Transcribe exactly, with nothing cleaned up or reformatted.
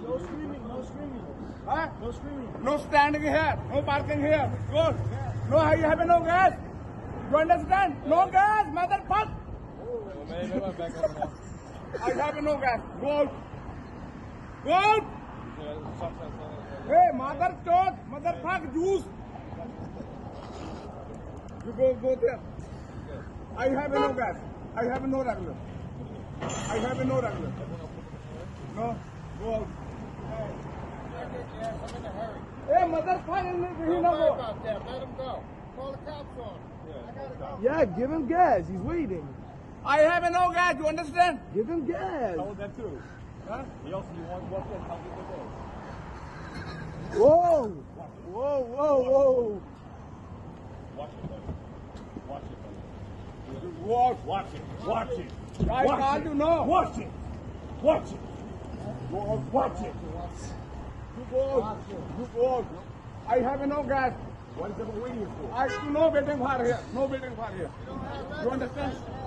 No screaming, no screaming. Huh? No screaming. No standing here. No parking here. Good. No, you have no gas. You understand? No gas, motherfucker. I have no gas. Go out. Go out. Hey, mother toad, motherfucker, juice. You go, go there. I have no gas. I have no regular. I have no regular. No, go out. I'm in a hurry. Hey, motherfucker, Don't he worry no go. about that. Let him go. Call the cops on him. I gotta go. Yeah, give him gas. He's waiting. I have no gas. You understand? Give him gas. Told that too. Huh? He also you want what that help you with Whoa. Whoa, whoa, whoa. Watch it, buddy. Watch it, buddy. Watch. Watch it. Watch it. I Watch can't it. do no. Watch it. Watch it. Go out. Watch it. You go out. You go out. I have no gas. What is it waiting for? I no waiting for here. No waiting for here. You understand?